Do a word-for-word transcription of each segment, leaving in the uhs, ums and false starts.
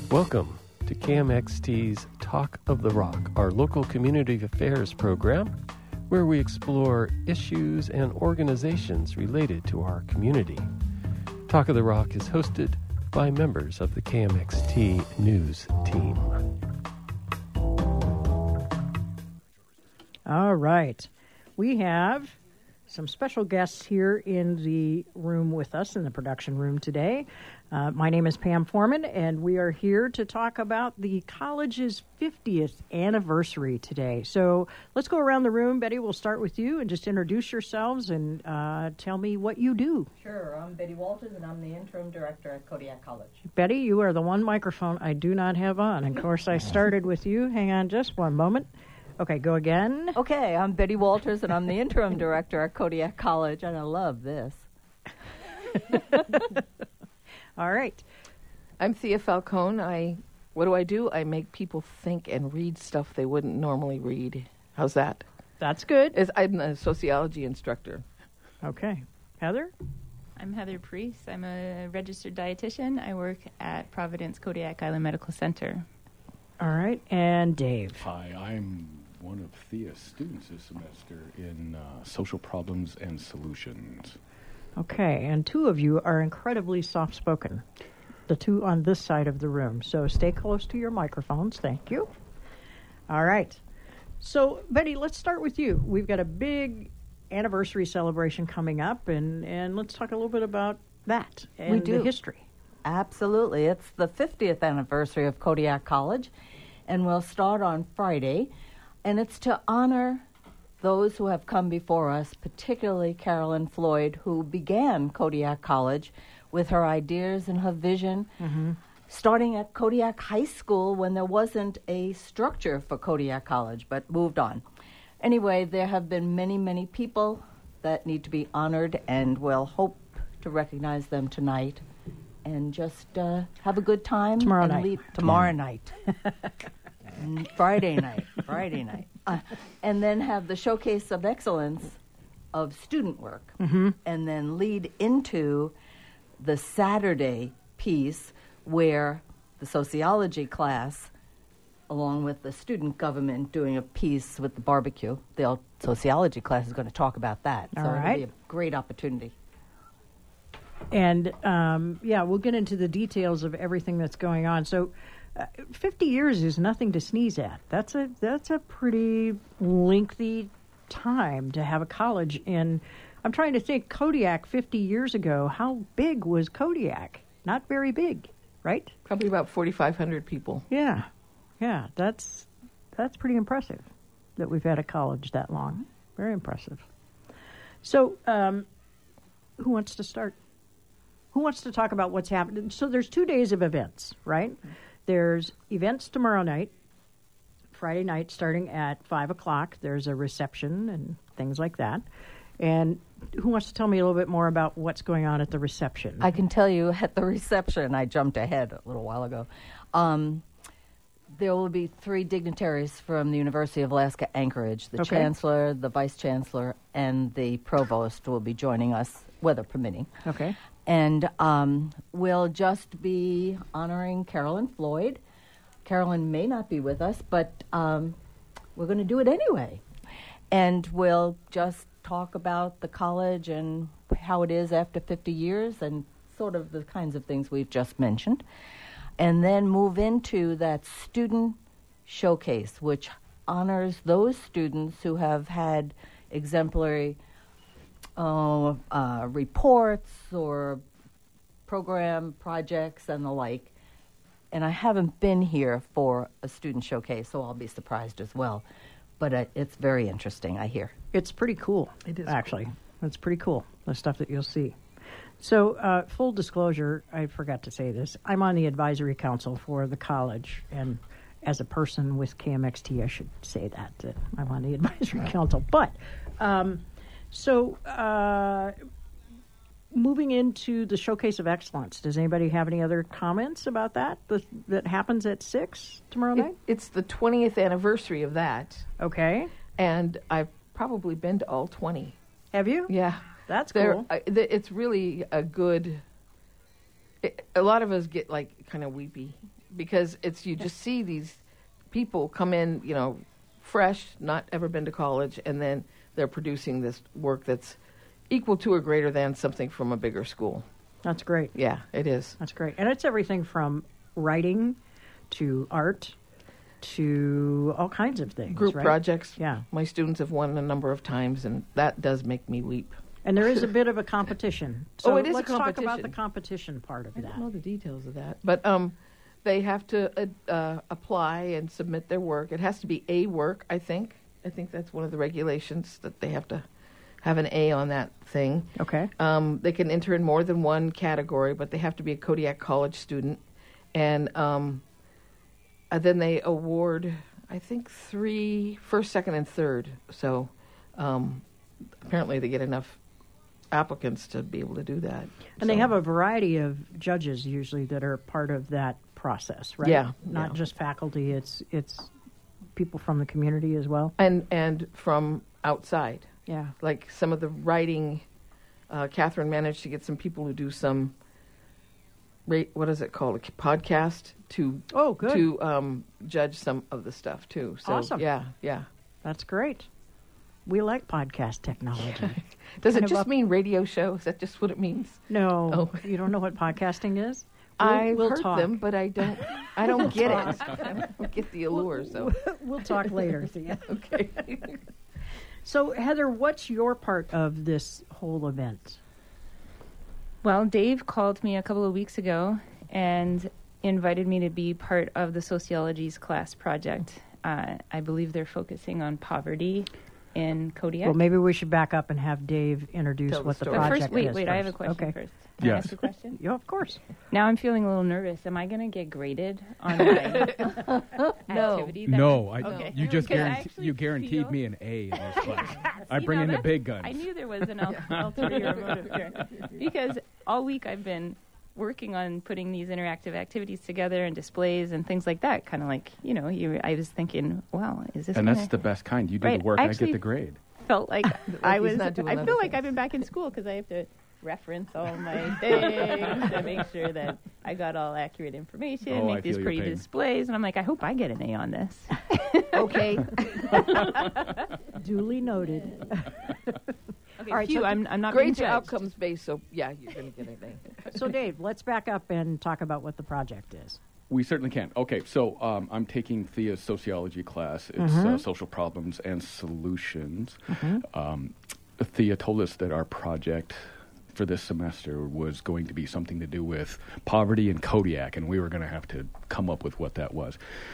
Welcome to K M X T's Talk of the Rock, our local community affairs program, where we explore issues and organizations related to our community. Talk of the Rock is hosted by members of the K M X T News team. All right. We have some special guests here in the room with us, in the production room today. Uh, my name is Pam Foreman, and we are here to talk about the college's fiftieth anniversary today. So let's go around the room. Betty, we'll start with you and just introduce yourselves and uh, tell me what you do. Sure. I'm Betty Walters, and I'm the interim director at Kodiak College. Betty, you are the one microphone I do not have on. And of course, I started with you. Hang on just one moment. Okay, go again. Okay, I'm Betty Walters, and I'm the interim director at Kodiak College, and I love this. All right. I'm Thea Falcone. I what do I do? I make people think and read stuff they wouldn't normally read. How's that? That's good. As I'm a sociology instructor. Okay. Heather? I'm Heather Priest. I'm a registered dietitian. I work at Providence Kodiak Island Medical Center. All right. And Dave? Hi, I'm one of Thea's students this semester in uh, social problems and solutions. Okay, and two of you are incredibly soft-spoken, the two on this side of the room. So stay close to your microphones. Thank you. All right. So, Betty, let's start with you. We've got a big anniversary celebration coming up, and, and let's talk a little bit about that and We do. the history. Absolutely. It's the fiftieth anniversary of Kodiak College, and we'll start on Friday. And it's to honor those who have come before us, particularly Carolyn Floyd, who began Kodiak College with her ideas and her vision, mm-hmm. starting at Kodiak High School when there wasn't a structure for Kodiak College, but moved on. Anyway, there have been many, many people that need to be honored, and we'll hope to recognize them tonight and just uh, have a good time. Tomorrow and night. Lead, tomorrow night. Friday night. Friday night. Uh, and then have the showcase of excellence of student work. Mm-hmm. And then lead into the Saturday piece where the sociology class, along with the student government, doing a piece with the barbecue. The sociology class is going to talk about that. All so right. it'll be a great opportunity. And, um, yeah, we'll get into the details of everything that's going on. So uh, fifty years is nothing to sneeze at. That's a that's a pretty lengthy time to have a college in. I'm trying to think, Kodiak fifty years ago, how big was Kodiak? Not very big, right? Probably about forty-five hundred people. Yeah. Yeah, that's that's pretty impressive that we've had a college that long. Very impressive. So, um, who wants to start? Who wants to talk about what's happening? So there's two days of events, right? Mm-hmm. There's events tomorrow night, Friday night, starting at five o'clock. There's a reception and things like that. And who wants to tell me a little bit more about what's going on at the reception? I can tell you at the reception, I jumped ahead a little while ago, um, there will be three dignitaries from the University of Alaska Anchorage. The okay. chancellor, the vice chancellor, and the provost will be joining us, weather permitting. Okay. And um, we'll just be honoring Carolyn Floyd. Carolyn may not be with us, but um, we're going to do it anyway. And we'll just talk about the college and how it is after fifty years and sort of the kinds of things we've just mentioned. And then move into that student showcase, which honors those students who have had exemplary uh, uh, reports or program projects and the like. And I haven't been here for a student showcase, so I'll be surprised as well. But uh, it's very interesting, I hear. It's pretty cool. It is actually. Cool. It's pretty cool, the stuff that you'll see. So, uh, full disclosure, I forgot to say this. I'm on the advisory council for the college, and as a person with K M X T, I should say that, that I'm on the advisory council. But, um, so, uh, moving into the Showcase of Excellence, does anybody have any other comments about that? The, that happens at six tomorrow It, night? it's the twentieth anniversary of that, Okay. and I've probably been to all twenty. Have you? Yeah. That's They're- cool. I, th- it's really a good... It, a lot of us get, like, kind of weepy because it's you just see these people come in, you know, fresh, not ever been to college, and then they're producing this work that's equal to or greater than something from a bigger school. That's great. Yeah, it is. That's great. And it's everything from writing to art to all kinds of things. Group right? projects. Yeah. My students have won a number of times, and that does make me weep. And there is a bit of a competition. So Oh, it is a let's talk about competition. the competition part of I that. don't know the details of that, but um, they have to uh, uh, apply and submit their work. It has to be A work, I think. I think that's one of the regulations, that they have to have an A on that thing. Okay. Um, they can enter in more than one category, but they have to be a Kodiak College student. And um, uh, then they award, I think, three, first, second, and third. So um, apparently they get enough applicants to be able to do that. And they So- have a variety of judges usually that are part of that process, right? Yeah, Not yeah. just faculty, it's it's people from the community as well. And, and from outside. Yeah. Like some of the writing, uh, Catherine managed to get some people who do some, ra- what is it called, a podcast to Oh, good. to um, judge some of the stuff too. So, Awesome. Yeah, yeah. That's great. We like podcast technology. Does Kind it of just up- mean radio show? Is that just what it means? No, Oh. you don't know what podcasting is? We'll, I've we'll heard talk. them, but I don't. I don't get it. I don't get the allure. So We'll talk later, Thea. okay. So, Heather, what's your part of this whole event? Well, Dave called me a couple of weeks ago and invited me to be part of the sociology's class project. Uh, I believe they're focusing on poverty in Kodiak. Well, maybe we should back up and have Dave introduce Tell the what the story. but project first, wait, is. wait, I have a first. question Okay. first. Can I Yes. ask a question? Yeah, of course. Now I'm feeling a little nervous. Am I going to get graded on my No. activity? that- No, I, Okay. you just Because I guarantee, actually you guaranteed feel- me an A in this class. I See, bring now in the that's- big guns. I knew there was an ul- ulterior motive here. Because all week I've been working on putting these interactive activities together and displays and things like that. Kind of like, you know, you, I was thinking, wow, is this and gonna... that's the best kind. You do Right. the work, I Actually- get the grade. felt like I he's was. not doing I other feel like things. I've been back in school because I have to reference all my things to make sure that I got all accurate information, Oh, I make these feel your pretty pain. displays, and I'm like, I hope I get an A on this. Okay. Duly noted. Okay, All right, phew, so I'm, I'm not being Grades are judged. outcomes based, so yeah, you're going to get a So, Dave, let's back up and talk about what the project is. We certainly can. Okay, so um, I'm taking Thea's sociology class. It's uh, social problems and solutions. Um, Thea told us that our project for this semester was going to be something to do with poverty in Kodiak, and we were going to have to come up with what that was.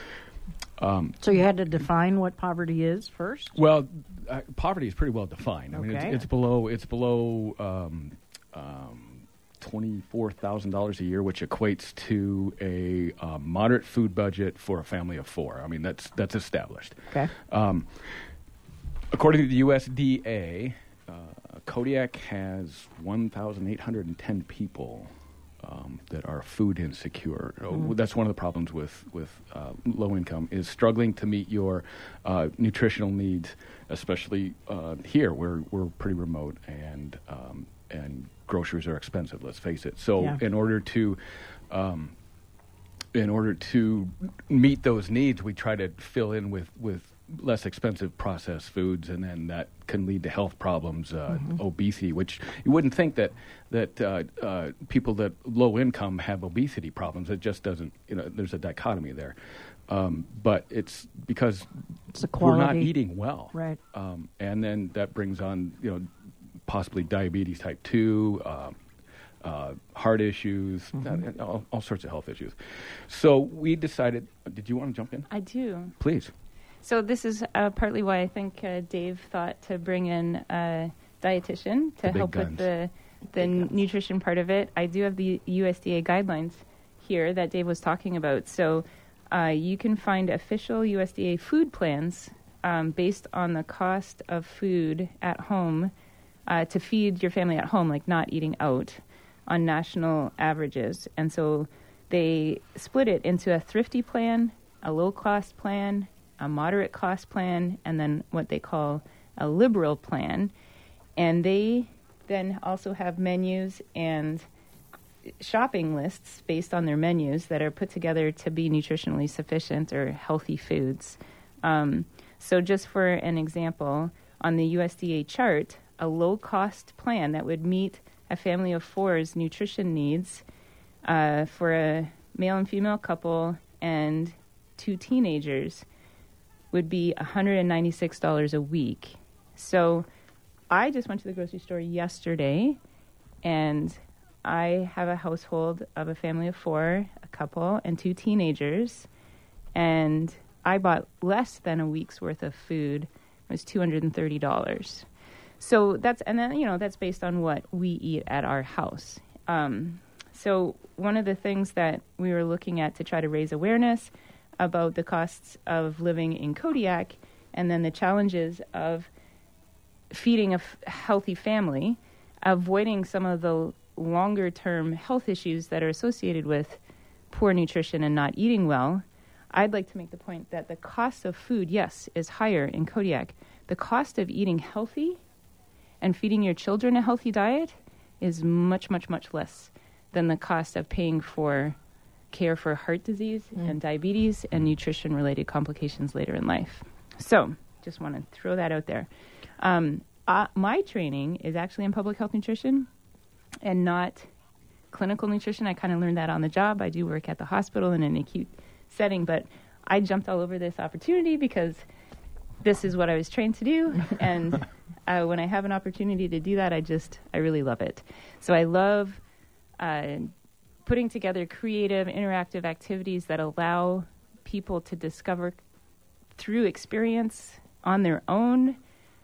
So you had to define what poverty is first? Well, uh, poverty is pretty well defined. I mean, Okay. it's, it's below it's below um, um, twenty-four thousand dollars a year, which equates to a uh, moderate food budget for a family of four. I mean, that's that's established. Okay. Um, according to the U S D A, uh, Kodiak has one thousand eight hundred ten people um, that are food insecure. Uh, That's one of the problems with with uh, low income is struggling to meet your uh, nutritional needs, especially uh, here where we're pretty remote and um, and groceries are expensive. Let's face it. So Yeah. in order to um, in order to meet those needs, we try to fill in with, with less expensive processed foods, and then that can lead to health problems, uh, obesity, which you wouldn't think that that uh, uh, people that low income have obesity problems. It just doesn't. You know, there's a dichotomy there. Um, but it's because It's the we're not quality. eating well, Right. Um, and then that brings on, you know, possibly diabetes type two. Uh, Uh, heart issues, uh, all, all sorts of health issues. So we decided. Did you want to jump in? I do. Please. So this is uh, partly why I think uh, Dave thought to bring in a dietitian to The big help guns. with the the n- nutrition part of it. I do have the U S D A guidelines here that Dave was talking about. So uh, you can find official U S D A food plans um, based on the cost of food at home uh, to feed your family at home, like not eating out, on national averages. And so they split it into a thrifty plan, a low-cost plan, a moderate-cost plan, and then what they call a liberal plan. And they then also have menus and shopping lists based on their menus that are put together to be nutritionally sufficient or healthy foods. Um, so just for an example, on the U S D A chart, a low-cost plan that would meet a family of four's nutrition needs uh, for a male and female couple and two teenagers would be one hundred ninety-six dollars a week. So I just went to the grocery store yesterday, and I have a household of a family of four, a couple, and two teenagers, and I bought less than a week's worth of food. It was two hundred thirty dollars. So that's, and then, you know, that's based on what we eat at our house. Um, so one of the things that we were looking at to try to raise awareness about the costs of living in Kodiak and then the challenges of feeding a f- healthy family, avoiding some of the longer-term health issues that are associated with poor nutrition and not eating well, I'd like to make the point that the cost of food, yes, is higher in Kodiak. The cost of eating healthy and feeding your children a healthy diet is much, much, much less than the cost of paying for care for heart disease mm. and diabetes and nutrition-related complications later in life. So just want to throw that out there. Um, uh, my training is actually in public health nutrition and not clinical nutrition. I kind of learned that on the job. I do work at the hospital in an acute setting, but I jumped all over this opportunity because this is what I was trained to do. And uh, when I have an opportunity to do that, I just, I really love it. So I love uh, putting together creative, interactive activities that allow people to discover through experience on their own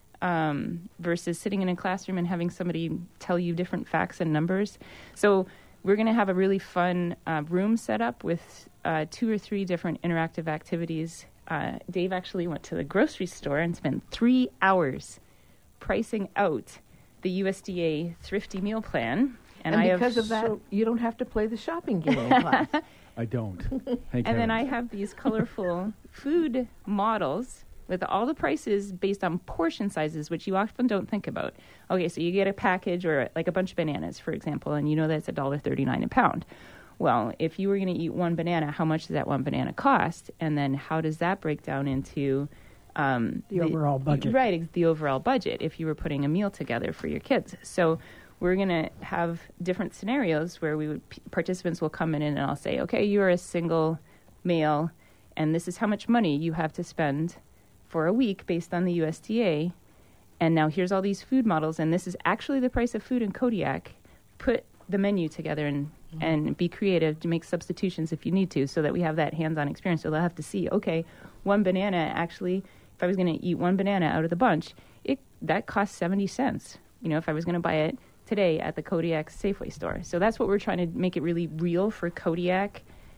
um, versus sitting in a classroom and having somebody tell you different facts and numbers. So we're going to have a really fun uh, room set up with uh, two or three different interactive activities. Uh, Dave actually went to the grocery store and spent three hours pricing out the U S D A Thrifty Meal Plan. And, and I because have of that, so you don't have to play the shopping game in class. I don't. Thank and then I have these colorful food models with all the prices based on portion sizes, which you often don't think about. Okay, so you get a package or like a bunch of bananas, for example, and you know that's one dollar thirty-nine a pound. Well, if you were going to eat one banana, how much does that one banana cost? And then how does that break down into um, the, the overall budget? Right, the overall budget if you were putting a meal together for your kids. So we're going to have different scenarios where we would p- participants will come in and I'll say, okay, you're a single male, and this is how much money you have to spend for a week based on the U S D A. And now here's all these food models, and this is actually the price of food in Kodiak. Put the menu together and, mm-hmm. and be creative to make substitutions if you need to so that we have that hands-on experience. So they'll have to see, okay, one banana actually, if I was going to eat one banana out of the bunch, it that costs seventy cents. You know, if I was going to buy it today at the Kodiak Safeway store. So that's what we're trying to make it really real for Kodiak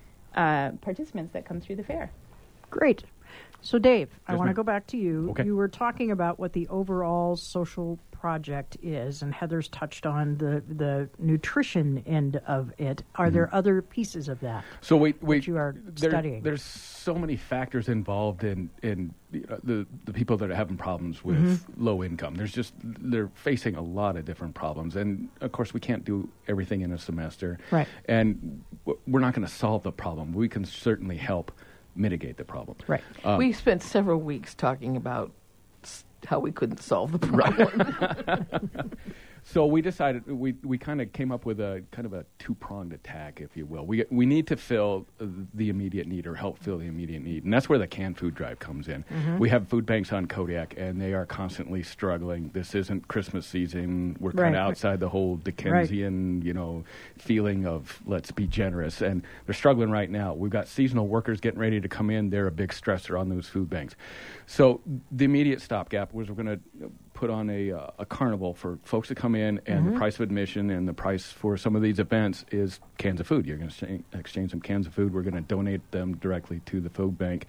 uh, participants that come through the fair. Great. So, Dave, yes, I want to ma'am. go back to you. Okay. You were talking about what the overall social project is, and Heather's touched on the, the nutrition end of it. Are mm-hmm. there other pieces of that so we, we, that you are there, studying? There's so many factors involved in, in uh, the, the people that are having problems with mm-hmm. low income. There's just, they're facing a lot of different problems. And, of course, we can't do everything in a semester. Right. And w- we're not going to solve the problem. We can certainly help mitigate the problem. Right. Um, we spent several weeks talking about s- how we couldn't solve the problem. So we decided, we, we kind of came up with a kind of a two-pronged attack, if you will. We we need to fill the immediate need or help fill the immediate need. And that's where the canned food drive comes in. Mm-hmm. We have food banks on Kodiak, and they are constantly struggling. This isn't Christmas season. We're kind of right. outside the whole Dickensian, right. you know, feeling of let's be generous. And they're struggling right now. We've got seasonal workers getting ready to come in. They're a big stressor on those food banks. So the immediate stopgap was we're going to put on a uh, a carnival for folks to come in, and mm-hmm. the price of admission and the price for some of these events is cans of food. You're going to exchange some cans of food. We're going to donate them directly to the food bank.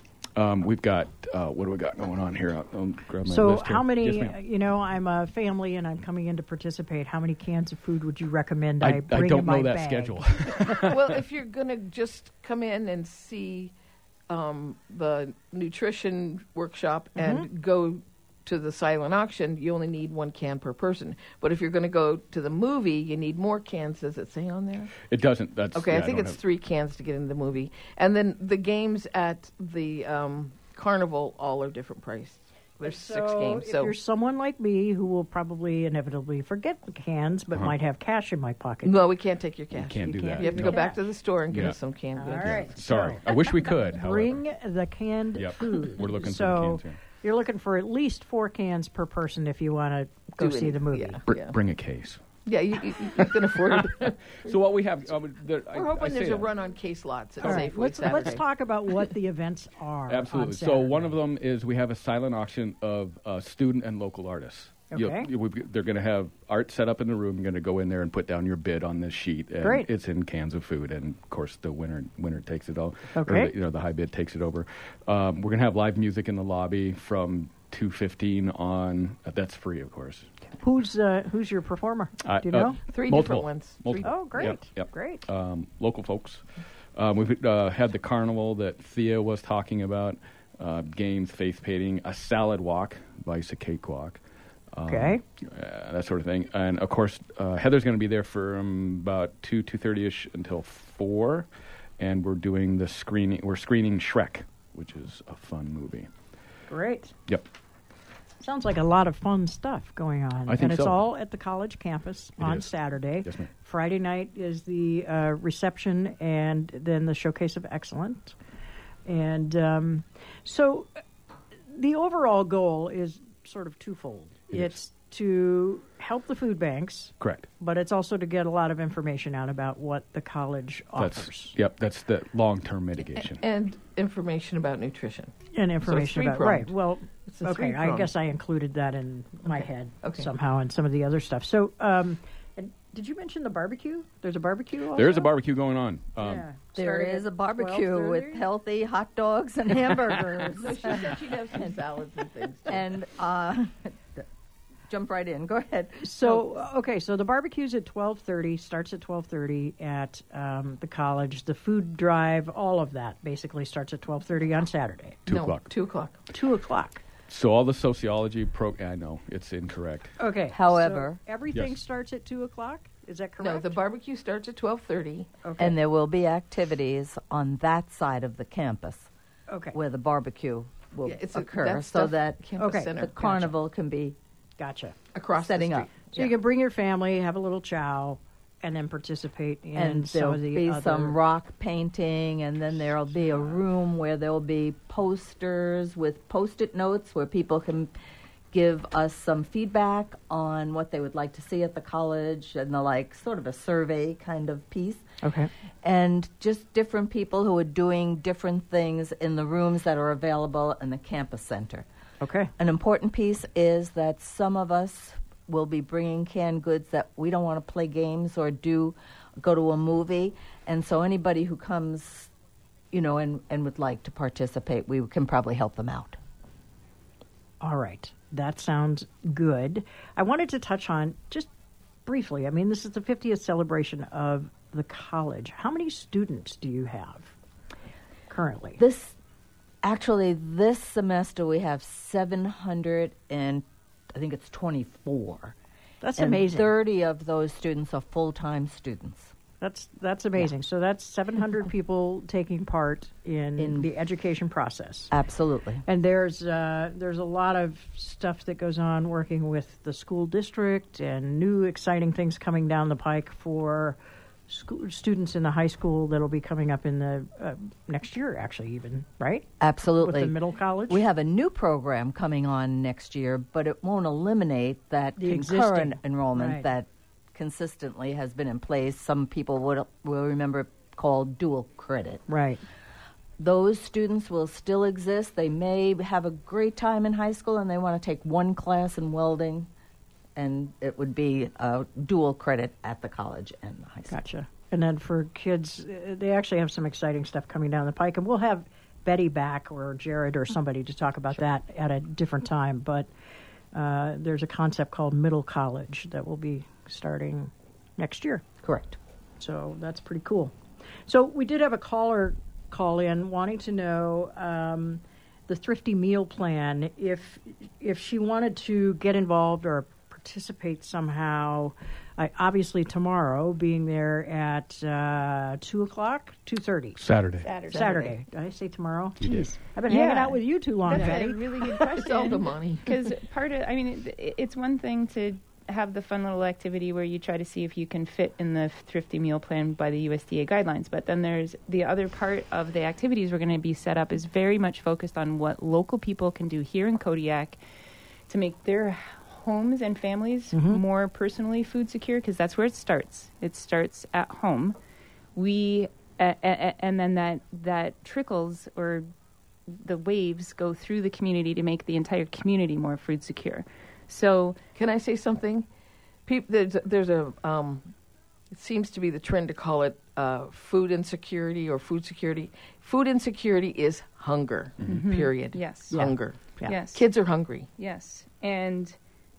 Um, we've got, uh, what do we got going on here? I'll, I'll grab my so list here. how many, Yes, you know, I'm a family and I'm coming in to participate. How many cans of food would you recommend I, I, bring I don't in my know that bag? schedule. Well, if you're going to just come in and see um, the nutrition workshop mm-hmm. and go to the silent auction, you only need one can per person. But if you're going to go to the movie, you need more cans. Does it say on there? It doesn't. That's Okay, yeah, I think don't it's have- three cans to get into the movie. And then the games at the um, carnival all are different priced. There's six So games. if So you're someone like me who will probably inevitably forget the cans, but Uh-huh. might have cash in my pocket. no, we can't take your cash. can't do can't that. You have to do go back that. to the store and get Yeah. us some canned All goods. right. Sorry, so I wish we could. However. Bring the canned Yep. food. We're looking for so the cans here. You're looking for at least four cans per person if you want to go Do it- see the movie. Yeah, Br- yeah. Bring a case. Yeah, you, you, you can afford it. So what we have, um, there, I, We're I hoping say there's a that. run on case lots at All right, Safeway let's, Saturday. let's talk about what the events are. Absolutely. On So one of Saturday. them is we have a silent auction of uh, student and local artists. You'll- Okay. you- we've- they're going to have art set up in the room. You're going to go in there and put down your bid on this sheet. And Great. It's in cans of food, and of course the winner winner takes it all. Okay. Or the, you know the high bid takes it over. Um, we're going to have live music in the lobby from two fifteen on. Uh, that's free, of course. Who's uh, who's your performer? I- Do you uh, know? Three multiple, different ones. Three- Multiple. Oh, great. Yep, yep. Great. Um, local folks. Um, we've uh, had the carnival that Thea was talking about, uh, games, face painting, a salad walk, vice a cakewalk. Um, Okay. uh, that sort of thing. And, of course, uh, Heather's going to be there from about two, two thirty-ish until four. And we're doing the screening. We're screening Shrek, which is a fun movie. Great. Yep. Sounds like a lot of fun stuff going on. I think and it's so. all at the college campus It on is. Saturday. Yes, ma'am. Friday night is the uh, reception and then the Showcase of Excellence. And um, so uh, the overall goal is sort of twofold. It it's is. to help the food banks, Correct. but it's also to get a lot of information out about what the college That's offers. Yep. That's the long-term mitigation. And information about nutrition. And information about three-pronged. right. Well, It's a okay. I three-pronged. guess I included that in my head Okay. somehow, and some of the other stuff. So, um, and did you mention the barbecue? There's a barbecue. Also? There is a barbecue going on. Um, Yeah. There Starting is at a barbecue with twelve thirty? healthy hot dogs and hamburgers. So she said she'd have some salads and things. too. and uh, jump right in. Go ahead. So okay, so the barbecue's at twelve thirty. Starts at twelve thirty at um, the college. The food drive, all of that, basically starts at twelve thirty on Saturday. Two No, o'clock. Two o'clock. Two o'clock. So all the sociology pro. I know it's incorrect. Okay. However- so everything Yes. starts at two o'clock. Is that correct? No, the barbecue starts at twelve thirty. okay. And there will be activities on that side of the campus okay. where the barbecue will Yeah, it's a- occur, that's so stuff- that Campus Okay, Center. the carnival can be Gotcha. across setting the up. street. So Yeah. you can bring your family, have a little chow, and then participate in and some there'll of the be other. some rock painting, and then there'll be a room where there'll be posters with post-it notes where people can give us some feedback on what they would like to see at the college, and the like, sort of a survey kind of piece. Okay. And just different people who are doing different things in the rooms that are available in the campus center. Okay. An important piece is that some of us will be bringing canned goods that we don't want to play games or do go to a movie, and so anybody who comes, you know, and, and would like to participate, we can probably help them out. All right. That sounds good. I wanted to touch on just briefly. I mean, this is the fiftieth celebration of the college. How many students do you have currently? This actually this semester we have seven hundred and I think it's twenty-four. That's and amazing. thirty of those students are full-time students. That's that's amazing. So that's seven hundred people taking part in, In- the education process. Absolutely. And there's uh, there's a lot of stuff that goes on working with the school district and new exciting things coming down the pike for school, students in the high school that'll be coming up in the uh, next year, actually, even, right? Absolutely. With the middle college? We have a new program coming on next year, but it won't eliminate that The concurrent existing, enrollment right. that consistently has been in place. Some people would will remember called dual credit. Right. Those students will still exist. They may have a great time in high school and they want to take one class in welding, and it would be a dual credit at the college and the high school. Gotcha. And then for kids, uh, they actually have some exciting stuff coming down the pike. And we'll have Betty back or Jared or somebody to talk about that at a different time. But uh, there's a concept called middle college that will be starting next year. Correct. So that's pretty cool. So we did have a caller call in wanting to know um, the Thrifty Meal Plan, if if she wanted to get involved or participate somehow, I, obviously tomorrow, being there at uh, two o'clock, two thirty. Saturday. Saturday. Saturday. Did I say tomorrow? You did. Jeez. I've been Yeah. hanging out with you too long, That's Betty. a really good question. It's all the money. Because part of, I mean, it, it's one thing to have the fun little activity where you try to see if you can fit in the Thrifty Meal Plan by the U S D A guidelines. But then there's the other part of the activities we're going to be set up is very much focused on what local people can do here in Kodiak to make their homes and families Mm-hmm. more personally food secure, because that's where it starts. It starts at home. We uh, uh, and then that that trickles, or the waves go through the community to make the entire community more food secure. So Can I say something? Peop there's, there's a, um, it seems to be the trend to call it uh, food insecurity or food security. Food insecurity is hunger, period. yes, Yeah. Hunger. Yeah. yes, Kids are hungry. yes, and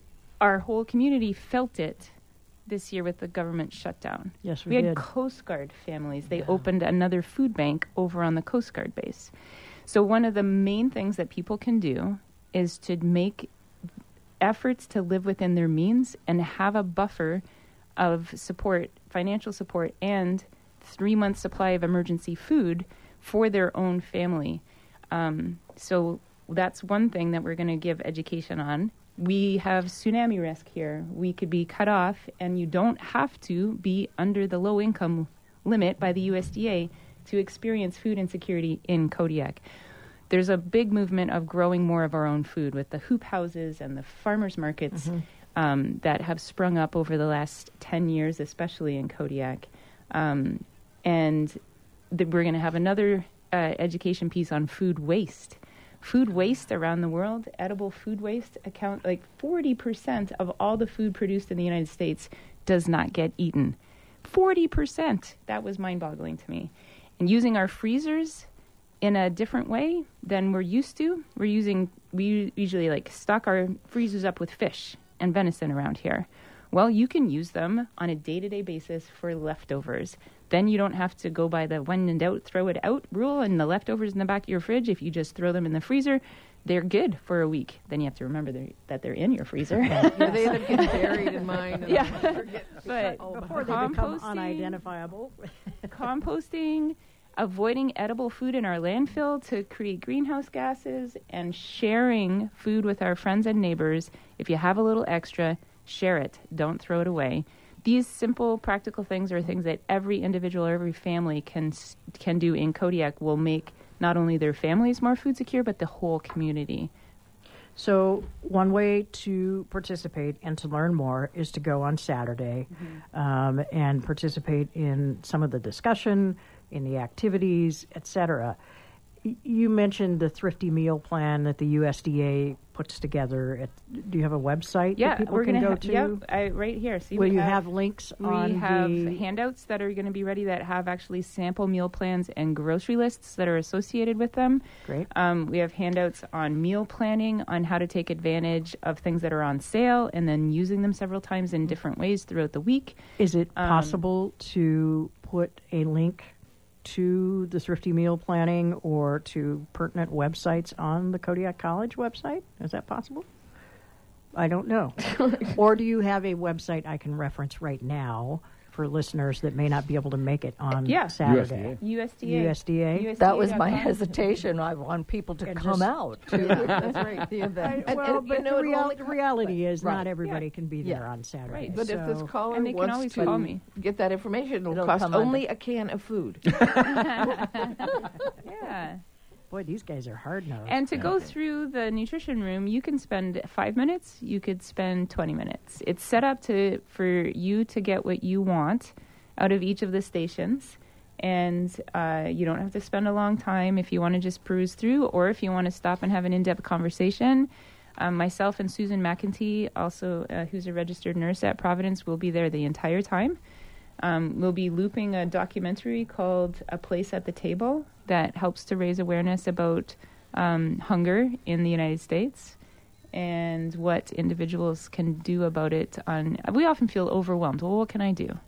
our whole community felt it this year with the government shutdown. Yes, we We had did. Coast Guard families. They opened another food bank over on the Coast Guard base. So one of the main things that people can do is to make efforts to live within their means and have a buffer of support, financial support, and three months supply of emergency food for their own family. Um, so that's one thing that we're going to give education on. We have tsunami risk here. We could be cut off, and you don't have to be under the low income limit by the U S D A to experience food insecurity in Kodiak. There's a big movement of growing more of our own food with the hoop houses and the farmers markets um, that have sprung up over the last ten years, especially in Kodiak. Um, and th- we're going to have another uh, education piece on food waste. Food waste around the world, edible food waste, account like forty percent of all the food produced in the United States does not get eaten. forty percent. That was mind-boggling to me. And using our freezers in a different way than we're used to. We're using, we usually like stock our freezers up with fish and venison around here. Well, you can use them on a day-to-day basis for leftovers. Then you don't have to go by the when in doubt, throw it out rule and the leftovers in the back of your fridge. If you just throw them in the freezer, they're good for a week. Then you have to remember they're, that they're in your freezer. Yeah, they end up getting buried in mine. And Yeah. I forget. But Before they become composting- unidentifiable. composting, avoiding edible food in our landfill to create greenhouse gases, and sharing food with our friends and neighbors. If you have a little extra, share it. Don't throw it away. These simple, practical things are things that every individual or every family can can do in Kodiak will make not only their families more food secure, but the whole community. So one way to participate and to learn more is to go on Saturday um, and participate in some of the discussion, in the activities, et cetera. Y- You mentioned the Thrifty Meal Plan that the U S D A puts together. At, do you have a website Yeah, that people we're can gonna go ha- to? Yep, I, right here. See, Will we you have, links We on have the... handouts that are going to be ready that have actually sample meal plans and grocery lists that are associated with them. Great. Um, we have handouts on meal planning, on how to take advantage of things that are on sale and then using them several times in different ways throughout the week. Is it um, possible to put a link to the Thrifty Meal Planning or to pertinent websites on the Kodiak College website? Is that possible? I don't know. Or do you have a website I can reference right now for listeners that may not be able to make it on Yeah. Saturday? U S D A. U S D A? U S D A That was my dot com. hesitation. I want people to And come just- out to that's right, the event. And- well, and, but you know, the, it'll real, only the co- reality is Right. not everybody Yeah. can be Yeah. there on Saturday. Right. But if this so- caller And they can wants always to call me. get that information, it'll, It'll cost come under- only a can of food. Yeah. Boy, these guys are hard nosed. And to go through the nutrition room, you can spend five minutes. You could spend twenty minutes. It's set up to for you to get what you want out of each of the stations, and uh, you don't have to spend a long time if you want to just peruse through, or if you want to stop and have an in-depth conversation. Um, myself and Susan McEntee, also uh, who's a registered nurse at Providence, will be there the entire time. Um, we'll be looping a documentary called A Place at the Table that helps to raise awareness about um, hunger in the United States and what individuals can do about it. On we often feel overwhelmed. Well, what can I do?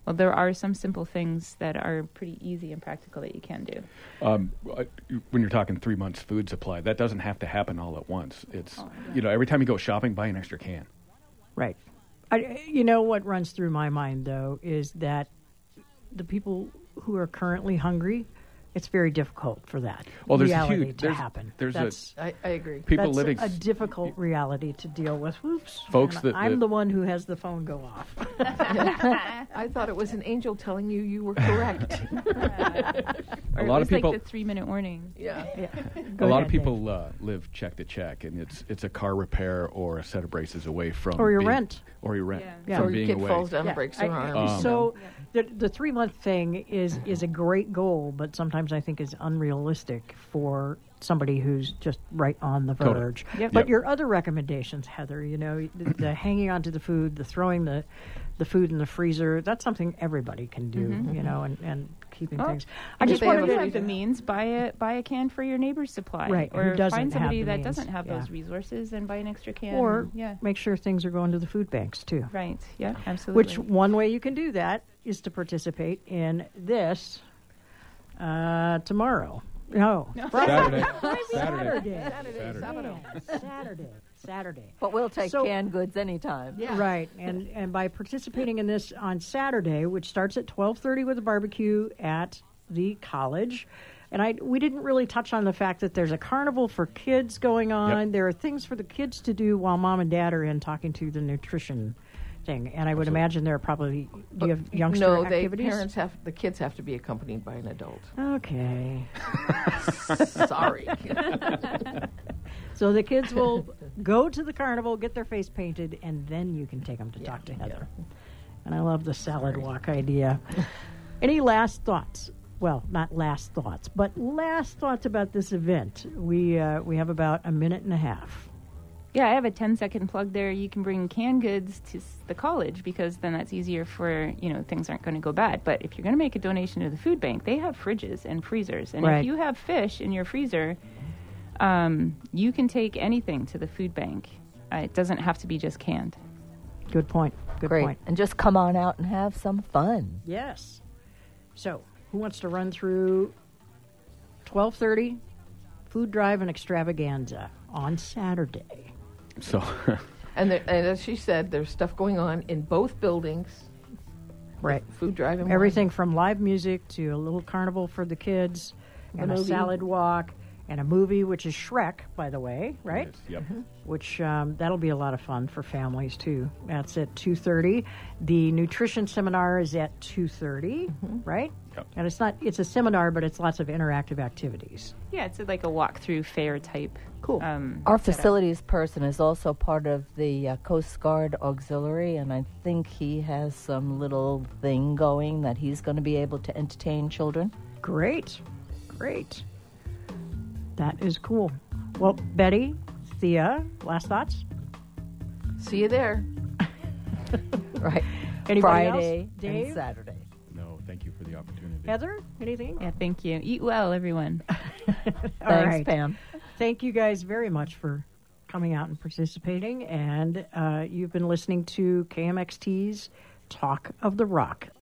well, there are some simple things that are pretty easy and practical that you can do. Um, uh, when you're talking three months food supply, that doesn't have to happen all at once. It's, you know, every time you go shopping, buy an extra can. Right. I, you know what runs through my mind, though, is that the people who are currently hungry, it's very difficult for that Well, there's a reality huge- to there's- happen. there's a- that's, I, I agree. People that's living a difficult reality to deal with. Whoops. Folks And that- I'm that- the one who has the phone go off. I thought it was an angel telling you you were correct. Or A it lot was of people- like the three-minute warning. yeah. Yeah. A Go lot ahead, of people uh, live check to check, and it's it's a car repair or a set of braces away from Or your being- rent. or your rent Yeah. Yeah. from Or your being kid away. falls down Yeah. and breaks I- their arm. Um, So the the three month thing is is a great goal, but sometimes I think is unrealistic for somebody who's just right on the Totally. verge. Yep. But Yep. your other recommendations, Heather, you know, the, the hanging on to the food, the throwing the the food in the freezer, that's something everybody can do, Mm-hmm. you know, and, and keeping Oh, things. I And just if wanted you to don't have the means, buy a buy a can for your neighbor's supply, Right, who or doesn't find have somebody the that means, doesn't have yeah. those resources and buy an extra can. or yeah, make sure things are going to the food banks too. right, yeah, absolutely. Which one way you can do that is to participate in this uh, tomorrow. No, Saturday. Saturday. Saturday. Saturday, Saturday. Yeah, Saturday. Saturday. But we'll take So- canned goods anytime. Yeah. Right, and and by participating in this on Saturday, which starts at twelve thirty with a barbecue at the college, and I we didn't really touch on the fact that there's a carnival for kids going on. Yep. There are things for the kids to do while mom and dad are in talking to the nutrition thing, and I would Absolutely. imagine there are probably do you have youngster no, they activities? parents have the kids have to be accompanied by an adult. Okay, Sorry. so the kids will go to the carnival, get their face painted, and then you can take them to talk to Heather. And I love the salad walk idea. Any last thoughts? Well, not last thoughts, but last thoughts about this event. We uh, we have about a minute and a half. Yeah, I have a ten-second plug there. You can bring canned goods to s- the college because then that's easier for, you know, things aren't going to go bad. But if you're going to make a donation to the food bank, they have fridges and freezers. And Right. if you have fish in your freezer, um, you can take anything to the food bank. Uh, it doesn't have to be just canned. Good point. Good Great. point. And just come on out and have some fun. Yes. So, who wants to run through twelve thirty food drive and extravaganza on Saturday? So, and, there, and as she said, there's stuff going on in both buildings. Right. Food drive and Everything from live music to a little carnival for the kids, The and a movie. salad walk, and a movie, which is Shrek, by the way, right? Yes, Yep. Which um, that'll be a lot of fun for families too. That's at two thirty. The nutrition seminar is at two thirty, right? Yep. And it's not it's a seminar, but it's lots of interactive activities. Yeah, it's like a walkthrough fair type. Cool. Um, Our setup. facilities person is also part of the uh, Coast Guard Auxiliary, and I think he has some little thing going that he's going to be able to entertain children. Great, great. That is cool. Well, Betty, Thea, last thoughts? See you there. Right. Anybody Friday else? Dave? and Saturday. No, thank you for the opportunity. Heather, anything? Yeah, thank you. Eat well, everyone. All Thanks, right. Pam. Thank you guys very much for coming out and participating. And uh, you've been listening to K M X T's Talk of the Rock.